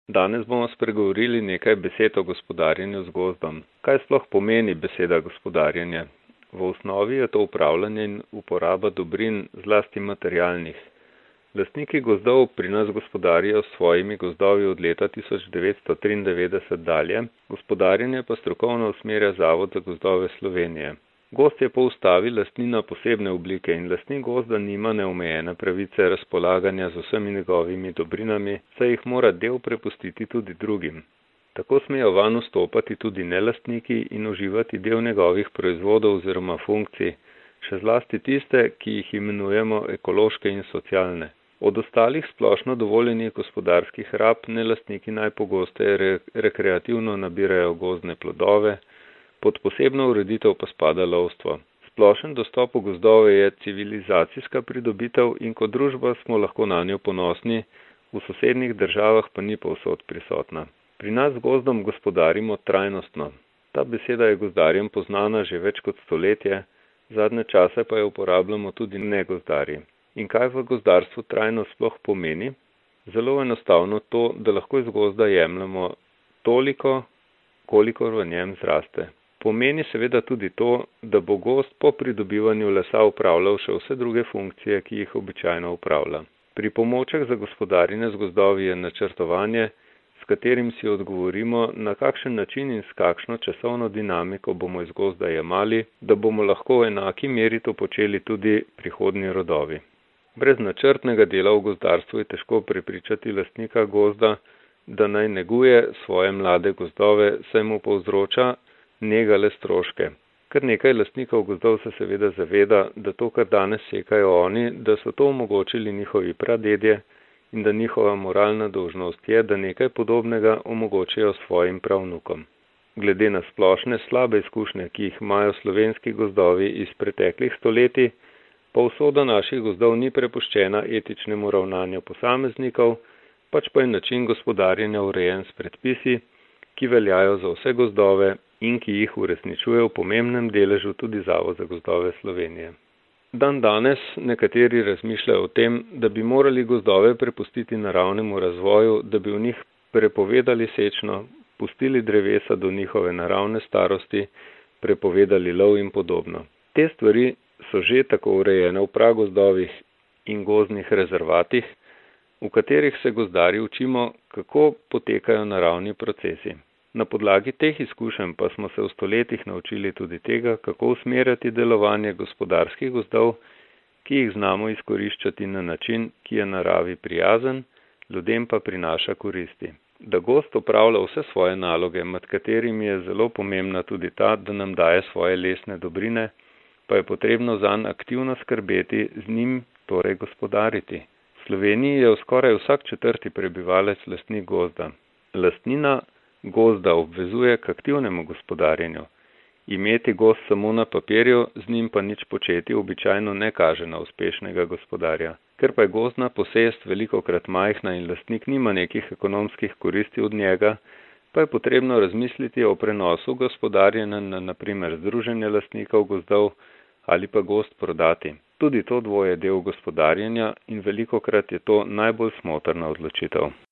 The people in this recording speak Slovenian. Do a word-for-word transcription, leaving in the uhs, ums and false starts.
Danes bomo spregovorili nekaj besed o gospodarjenju z gozdom. Kaj sploh pomeni beseda gospodarjenje? V osnovi je to upravljanje in uporaba dobrin, zlasti materialnih. Lastniki gozdov pri nas gospodarijo s svojimi gozdovi od leta tisoč devetsto triindevetdeset dalje, gospodarjenje pa strokovno usmerja Zavod za gozdove Slovenije. Gozd je po ustavi lastnina posebne oblike in lastnik gozda nima neomejene pravice razpolaganja z vsemi njegovimi dobrinami, saj jih mora del prepustiti tudi drugim. Tako smejo vanj vstopati tudi nelastniki in uživati del njegovih proizvodov oziroma funkcij, še zlasti tiste, ki jih imenujemo ekološke in socialne. Od ostalih splošno dovoljenih gospodarskih rab nelastniki najpogosteje re rekreativno nabirajo gozdne plodove, pod posebno ureditev pa spada lovstvo. Splošen dostop v gozdove je civilizacijska pridobitev in kot družba smo lahko nanjo ponosni, v sosednjih državah pa ni povsod prisotna. Pri nas z gozdom gospodarimo trajnostno. Ta beseda je gozdarjem poznana že več kot stoletje, zadnje čase pa jo uporabljamo tudi negozdarji. In kaj v gozdarstvu trajnost sploh pomeni? Zelo enostavno to, da lahko iz gozda jemljemo toliko, kolikor v njem zraste. Pomeni seveda tudi to, da bo gozd po pridobivanju lesa upravljal še vse druge funkcije, ki jih običajno upravlja. Pripomoček za gospodarjenje z gozdovi je načrtovanje, s katerim si odgovorimo, na kakšen način in s kakšno časovno dinamiko bomo iz gozda jemali, da bomo lahko v enaki meri to počeli tudi prihodnji rodovi. Brez načrtnega dela v gozdarstvu je težko prepričati lastnika gozda, da naj neguje svoje mlade gozdove, saj mu povzroča nega le stroške. Kar nekaj lastnikov gozdov se seveda zaveda, da to, kar danes sekajo oni, da so to omogočili njihovi pradedje in da njihova moralna dolžnost je, da nekaj podobnega omogočijo svojim pravnukom. Glede na splošne slabe izkušnje, ki jih imajo slovenski gozdovi iz preteklih stoletij, pa usoda naših gozdov ni prepuščena etičnemu ravnanju posameznikov, pač pa je način gospodarjenja urejen s predpisi, ki veljajo za vse gozdove in ki jih uresničuje v pomembnem deležu tudi Zavod za gozdove Slovenije. Dan danes nekateri razmišljajo o tem, da bi morali gozdove prepustiti naravnemu razvoju, da bi v njih prepovedali sečno, pustili drevesa do njihove naravne starosti, prepovedali lov in podobno. Te stvari so že tako urejene v pragozdovih in gozdnih rezervatih, v katerih se gozdarji učimo, kako potekajo naravni procesi. Na podlagi teh izkušenj pa smo se v stoletjih naučili tudi tega, kako usmerjati delovanje gospodarskih gozdov, ki jih znamo izkoriščati na način, ki je naravi prijazen, ljudem pa prinaša koristi. Da gozd opravlja vse svoje naloge, med katerimi je zelo pomembna tudi ta, da nam daje svoje lesne dobrine, pa je potrebno zanj aktivno skrbeti, z njim torej gospodariti. V Sloveniji je skoraj vsak četrti prebivalec lastnik gozda. Lastnina gozda obvezuje k aktivnemu gospodarjenju. Imeti gozd samo na papirju, z njim pa nič početi, običajno ne kaže na uspešnega gospodarja. Ker pa je gozdna posest velikokrat majhna in lastnik nima nekih ekonomskih koristi od njega, pa je potrebno razmisliti o prenosu gospodarjenja na na primer združenje lastnikov gozdov ali pa gozd prodati. Tudi to dvoje je del gospodarjenja in velikokrat je to najbolj smotrna odločitev.